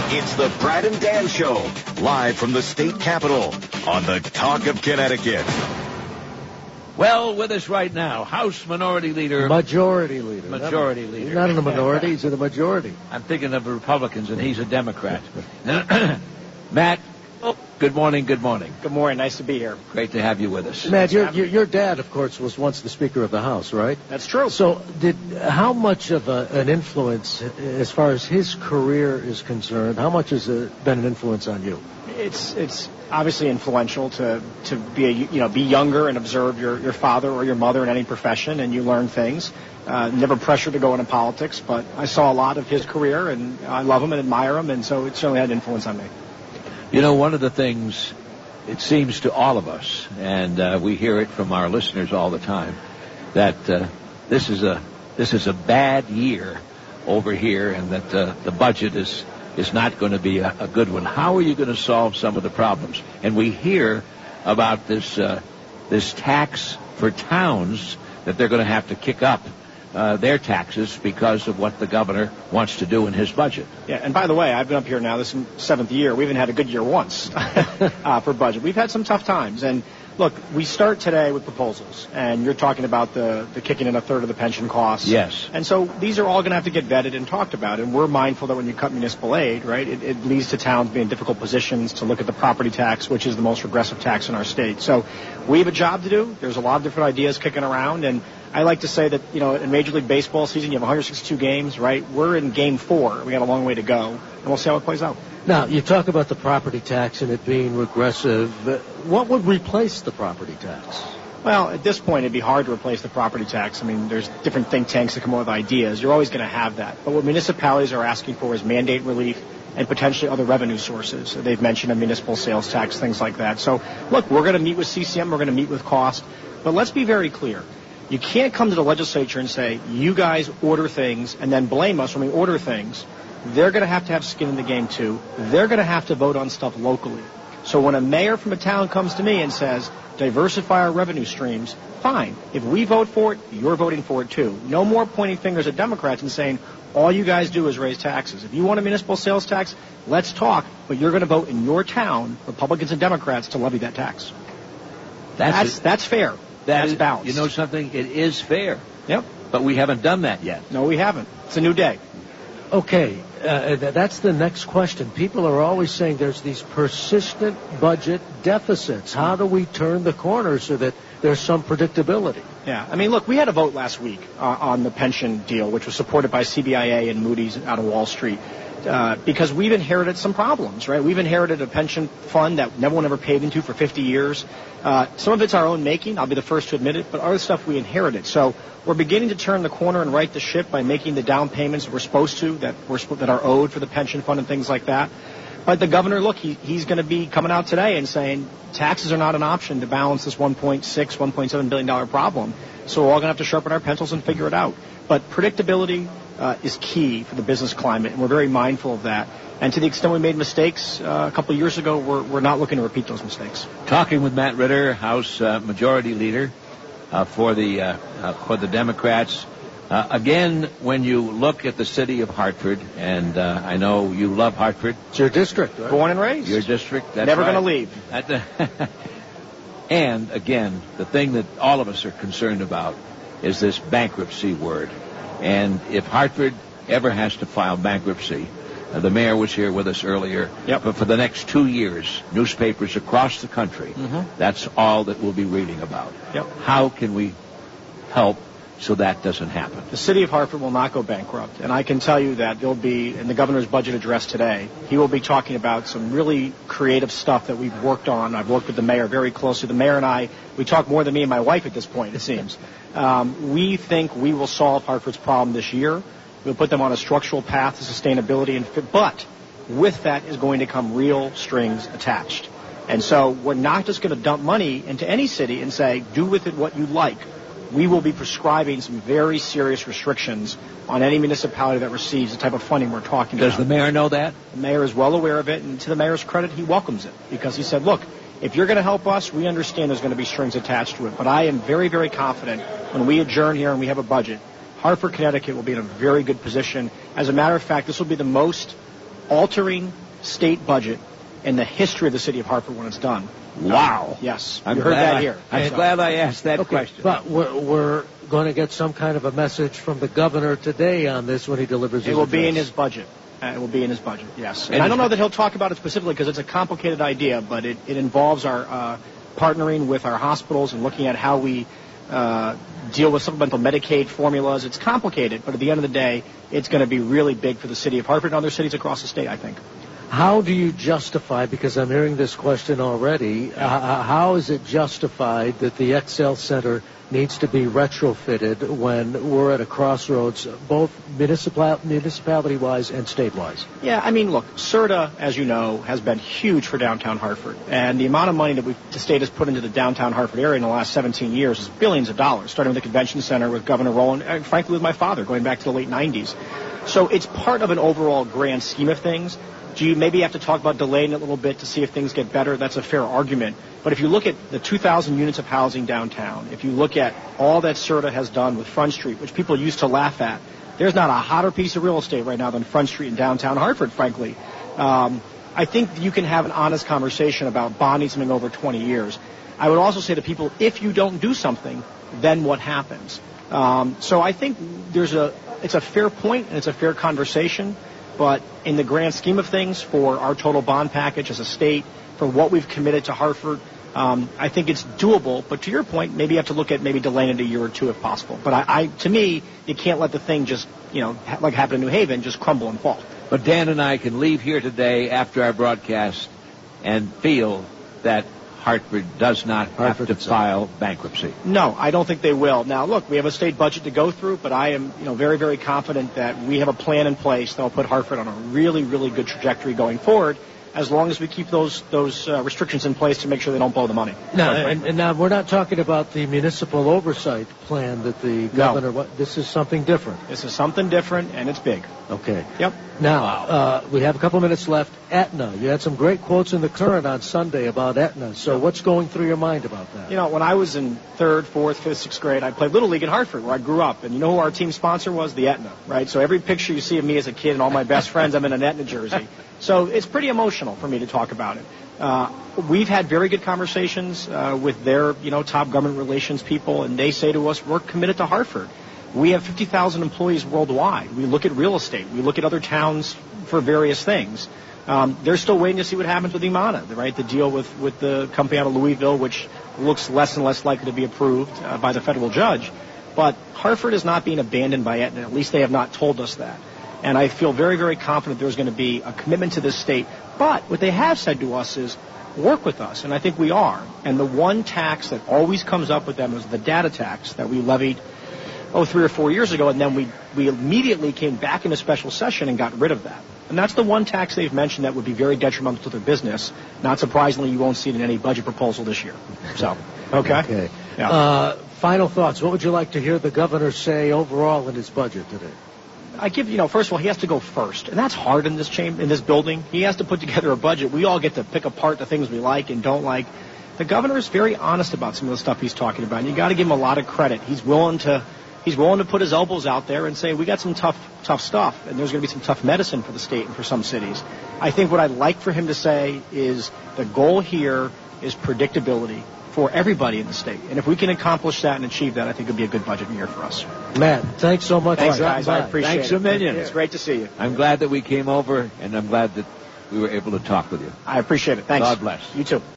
It's the Brad and Dan Show, live from the state capitol on the Talk of Connecticut. Well, with us right now, House Minority Leader. Majority Leader. He's not in the minority, he's in the majority. I'm thinking of the Republicans, and he's a Democrat. Matt, good morning. Good morning. Nice to be here. Great to have you with us. Matt, your dad, of course, was once the Speaker of the House, right? That's true. So how much of an influence, as far as his career is concerned, how much has it been an influence on you? It's obviously influential to be younger and observe your father or your mother in any profession, and you learn things. Never pressured to go into politics, but I saw a lot of his career, and I love him and admire him, and so it certainly had an influence on me. You know, one of the things, it seems to all of us, and we hear it from our listeners all the time, that this is a bad year over here, and that the budget is not going to be a good one. How are you going to solve some of the problems? And we hear about this tax for towns that they're going to have to kick up their taxes because of what the governor wants to do in his budget. Yeah, and by the way, I've been up here now, this is the 7th year. We haven't had a good year once for budget. We've had some tough times. And look, we start today with proposals, and you're talking about the kicking in a third of the pension costs. Yes. And so these are all going to have to get vetted and talked about, and we're mindful that when you cut municipal aid, right, it leads to towns being in difficult positions to look at the property tax, which is the most regressive tax in our state. So we have a job to do. There's a lot of different ideas kicking around, and I like to say that, in Major League Baseball season, you have 162 games, right? We're in game 4. We got a long way to go, and we'll see how it plays out. Now, you talk about the property tax and it being regressive. What would replace the property tax? Well, at this point, it'd be hard to replace the property tax. I mean, there's different think tanks that come up with ideas. You're always going to have that. But what municipalities are asking for is mandate relief and potentially other revenue sources. They've mentioned a municipal sales tax, things like that. So, look, we're going to meet with CCM. We're going to meet with cost. But let's be very clear. You can't come to the legislature and say, you guys order things, and then blame us when we order things. They're going to have skin in the game, too. They're going to have to vote on stuff locally. So when a mayor from a town comes to me and says, diversify our revenue streams, fine. If we vote for it, you're voting for it, too. No more pointing fingers at Democrats and saying, all you guys do is raise taxes. If you want a municipal sales tax, let's talk, but you're going to vote in your town, Republicans and Democrats, to levy that tax. That's fair. That's balanced. You know something? It is fair. Yep. But we haven't done that yet. No, we haven't. It's a new day. Okay, that's the next question. People are always saying there's these persistent budget deficits. How do we turn the corner so that there's some predictability? Yeah, I mean, look, we had a vote last week on the pension deal, which was supported by CBIA and Moody's out of Wall Street. Because we've inherited some problems, right? We've inherited a pension fund that no one ever paid into for 50 years. Some of it's our own making. I'll be the first to admit it, but other stuff we inherited. So we're beginning to turn the corner and right the ship by making the down payments we're supposed to, that are owed for the pension fund and things like that. But the governor, look, he's going to be coming out today and saying taxes are not an option to balance this $1.7 billion problem. So we're all going to have to sharpen our pencils and figure it out. But predictability is key for the business climate, and we're very mindful of that. And to the extent we made mistakes a couple of years ago, we're not looking to repeat those mistakes. Talking with Matt Ritter, House Majority Leader for the Democrats. Again, when you look at the city of Hartford, and I know you love Hartford. It's your district, right? Born and raised. Your district. That's Never right. going to leave. And, again, the thing that all of us are concerned about is this bankruptcy word. And if Hartford ever has to file bankruptcy, the mayor was here with us earlier. Yep. But for the next 2 years, newspapers across the country, that's all that we'll be reading about. Yep. How can we help so that doesn't happen? The city of Hartford will not go bankrupt. And I can tell you that there'll be, in the governor's budget address today, he will be talking about some really creative stuff that we've worked on. I've worked with the mayor very closely. The mayor and I, we talk more than me and my wife at this point, it seems. We think we will solve Hartford's problem this year. We'll put them on a structural path to sustainability, but with that is going to come real strings attached. And so we're not just going to dump money into any city and say, do with it what you like. We will be prescribing some very serious restrictions on any municipality that receives the type of funding we're talking about. Does the mayor know that? The mayor is well aware of it, and to the mayor's credit, he welcomes it because he said, look, if you're going to help us, we understand there's going to be strings attached to it. But I am very, very confident when we adjourn here and we have a budget, Hartford, Connecticut will be in a very good position. As a matter of fact, this will be the most altering state budget in the history of the city of Hartford when it's done. Wow. Yes. I'm you heard glad that here. I'm glad I asked that question. But we're going to get some kind of a message from the governor today on this when he delivers his It will address. be in his budget. It will be in his budget, yes. And I don't know that he'll talk about it specifically because it's a complicated idea, but it involves our partnering with our hospitals and looking at how we deal with supplemental Medicaid formulas. It's complicated, but at the end of the day, it's going to be really big for the city of Hartford and other cities across the state, I think. How do you justify, because I'm hearing this question already, how is it justified that the XL Center needs to be retrofitted when we're at a crossroads, both municipality-wise and state-wise? Yeah, I mean, look, CERTA, as you know, has been huge for downtown Hartford. And the amount of money that the state has put into the downtown Hartford area in the last 17 years is billions of dollars, starting with the convention center with Governor Rowland, and frankly with my father, going back to the late 90s. So it's part of an overall grand scheme of things. Do you maybe have to talk about delaying it a little bit to see if things get better? That's a fair argument. But if you look at the 2,000 units of housing downtown, if you look at all that CERTA has done with Front Street, which people used to laugh at, there's not a hotter piece of real estate right now than Front Street in downtown Hartford, frankly. I think you can have an honest conversation about bonding something over 20 years. I would also say to people, if you don't do something, then what happens? So I think it's a fair point and it's a fair conversation. But in the grand scheme of things, for our total bond package as a state, for what we've committed to Hartford, I think it's doable. But to your point, maybe you have to look at maybe delaying it a year or two if possible. But to me, you can't let the thing just, like happened in New Haven, just crumble and fall. But Dan and I can leave here today after our broadcast and feel that Hartford does not have to file bankruptcy. No, I don't think they will. Now, look, we have a state budget to go through, but I am, very, very confident that we have a plan in place that will put Hartford on a really, really good trajectory going forward, as long as we keep those restrictions in place to make sure they don't blow the money. Now, and now we're not talking about the municipal oversight plan that the governor. No. This is something different. This is something different, and it's big. Okay. Yep. Now, we have a couple minutes left. Aetna. You had some great quotes in the Current on Sunday about Aetna. So what's going through your mind about that? When I was in 3rd, 4th, 5th, 6th grade, I played Little League in Hartford, where I grew up. And you know who our team sponsor was? The Aetna, right? So every picture you see of me as a kid and all my best friends, I'm in an Aetna jersey. So it's pretty emotional for me to talk about it. We've had very good conversations with their, top government relations people, and they say to us, we're committed to Hartford. We have 50,000 employees worldwide. We look at real estate. We look at other towns for various things. They're still waiting to see what happens with Imana, right? The deal with the company out of Louisville, which looks less and less likely to be approved by the federal judge. But Hartford is not being abandoned by Aetna. At least they have not told us that. And I feel very, very confident there's going to be a commitment to this state. But what they have said to us is, work with us, and I think we are. And the one tax that always comes up with them is the data tax that we levied 3 or 4 years ago, and then we immediately came back in a special session and got rid of that. And that's the one tax they've mentioned that would be very detrimental to their business. Not surprisingly, you won't see it in any budget proposal this year. So, okay. Yeah. Final thoughts. What would you like to hear the governor say overall in his budget today? I give, first of all, he has to go first. And that's hard in this building. He has to put together a budget. We all get to pick apart the things we like and don't like. The governor is very honest about some of the stuff he's talking about. And you got to give him a lot of credit. He's willing to put his elbows out there and say, we got some tough stuff, and there's going to be some tough medicine for the state and for some cities. I think what I'd like for him to say is the goal here is predictability for everybody in the state. And if we can accomplish that and achieve that, I think it'll be a good budget year for us. Matt, thanks so much. Thanks, guys. I appreciate it. Thanks a million. It's great to see you. I'm glad that we came over, and I'm glad that we were able to talk with you. I appreciate it. Thanks. God bless. You too.